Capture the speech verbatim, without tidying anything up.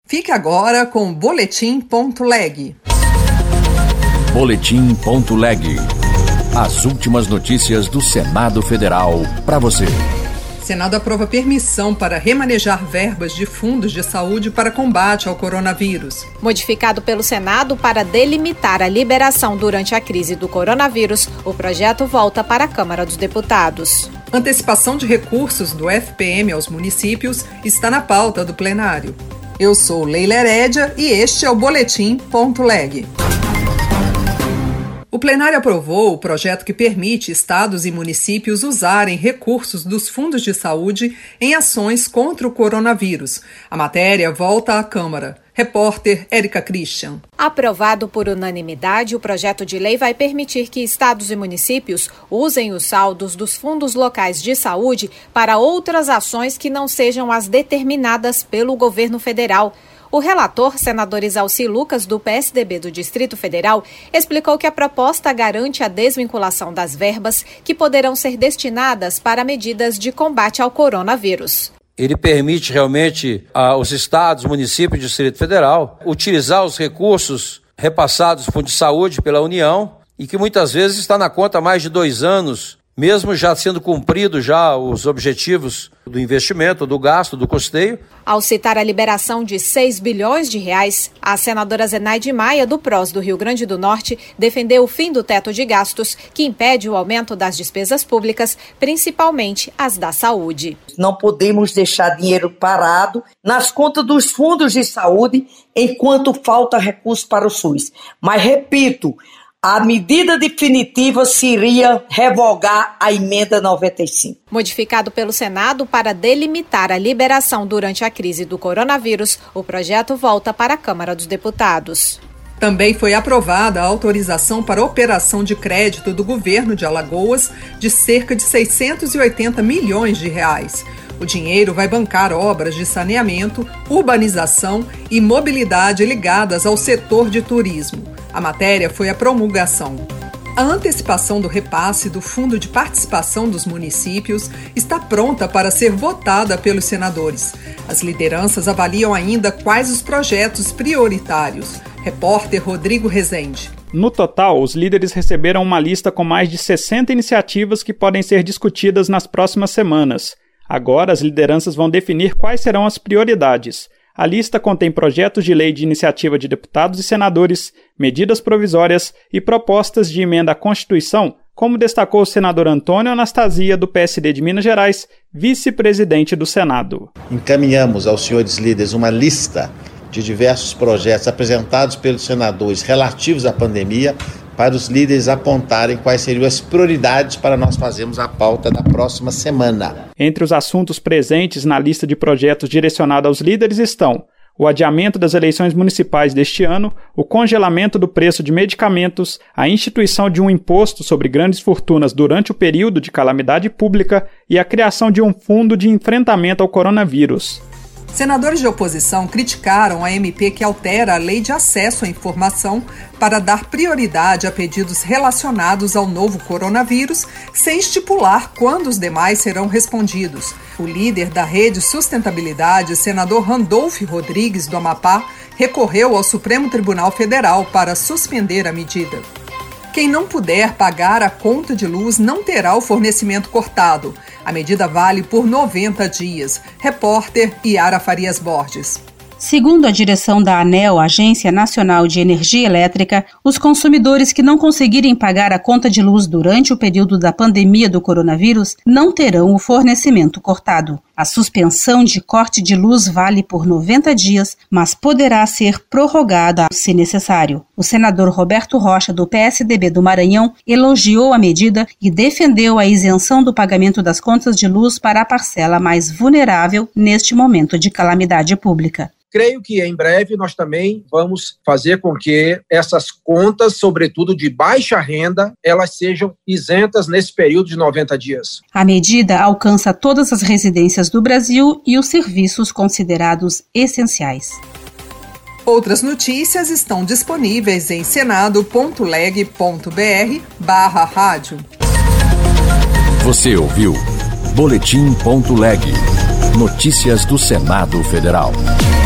Fique agora com Boletim ponto leg. Boletim ponto leg. As últimas notícias do Senado Federal para você. Senado aprova permissão para remanejar verbas de fundos de saúde para combate ao coronavírus. Modificado pelo Senado para delimitar a liberação durante a crise do coronavírus, o projeto volta para a Câmara dos Deputados. Antecipação de recursos do F P M aos municípios está na pauta do plenário. Eu sou Leila Herédia e este é o Boletim ponto leg. O plenário aprovou o projeto que permite estados e municípios usarem recursos dos fundos de saúde em ações contra o coronavírus. A matéria volta à Câmara. Repórter Érica Christian. Aprovado por unanimidade, o projeto de lei vai permitir que estados e municípios usem os saldos dos fundos locais de saúde para outras ações que não sejam as determinadas pelo governo federal. O relator, senador Isalci Lucas, do P S D B do Distrito Federal, explicou que a proposta garante a desvinculação das verbas que poderão ser destinadas para medidas de combate ao coronavírus. Ele permite realmente aos estados, municípios e Distrito Federal utilizar os recursos repassados do Fundo de Saúde pela União e que muitas vezes está na conta há mais de dois anos, mesmo já sendo cumprido já os objetivos do investimento, do gasto, do custeio. Ao citar a liberação de seis bilhões de reais, a senadora Zenaide Maia, do P R O S do Rio Grande do Norte, defendeu o fim do teto de gastos, que impede o aumento das despesas públicas, principalmente as da saúde. Não podemos deixar dinheiro parado nas contas dos fundos de saúde enquanto falta recurso para o SUS. Mas, repito, a medida definitiva seria revogar a emenda noventa e cinco. Modificado pelo Senado para delimitar a liberação durante a crise do coronavírus, o projeto volta para a Câmara dos Deputados. Também foi aprovada a autorização para operação de crédito do governo de Alagoas de cerca de seiscentos e oitenta milhões de reais. O dinheiro vai bancar obras de saneamento, urbanização e mobilidade ligadas ao setor de turismo. A matéria foi a promulgação. A antecipação do repasse do Fundo de Participação dos Municípios está pronta para ser votada pelos senadores. As lideranças avaliam ainda quais os projetos prioritários. Repórter Rodrigo Rezende. No total, os líderes receberam uma lista com mais de sessenta iniciativas que podem ser discutidas nas próximas semanas. Agora, as lideranças vão definir quais serão as prioridades. A lista contém projetos de lei de iniciativa de deputados e senadores, medidas provisórias e propostas de emenda à Constituição, como destacou o senador Antônio Anastasia, do P S D de Minas Gerais, vice-presidente do Senado. Encaminhamos aos senhores líderes uma lista de diversos projetos apresentados pelos senadores relativos à pandemia, para os líderes apontarem quais seriam as prioridades para nós fazermos a pauta da próxima semana. Entre os assuntos presentes na lista de projetos direcionada aos líderes estão o adiamento das eleições municipais deste ano, o congelamento do preço de medicamentos, a instituição de um imposto sobre grandes fortunas durante o período de calamidade pública e a criação de um fundo de enfrentamento ao coronavírus. Senadores de oposição criticaram a M P que altera a Lei de Acesso à Informação para dar prioridade a pedidos relacionados ao novo coronavírus, sem estipular quando os demais serão respondidos. O líder da Rede Sustentabilidade, senador Randolfo Rodrigues, do Amapá, recorreu ao Supremo Tribunal Federal para suspender a medida. Quem não puder pagar a conta de luz não terá o fornecimento cortado. A medida vale por noventa dias. Repórter Yara Farias Borges. Segundo a direção da ANEEL, Agência Nacional de Energia Elétrica, os consumidores que não conseguirem pagar a conta de luz durante o período da pandemia do coronavírus não terão o fornecimento cortado. A suspensão de corte de luz vale por noventa dias, mas poderá ser prorrogada se necessário. O senador Roberto Rocha, do P S D B do Maranhão, elogiou a medida e defendeu a isenção do pagamento das contas de luz para a parcela mais vulnerável neste momento de calamidade pública. Creio que em breve nós também vamos fazer com que essas contas, sobretudo de baixa renda, elas sejam isentas nesse período de noventa dias. A medida alcança todas as residências do Brasil e os serviços considerados essenciais. Outras notícias estão disponíveis em senado ponto leg ponto br barra rádio. Você ouviu Boletim ponto leg. Notícias do Senado Federal.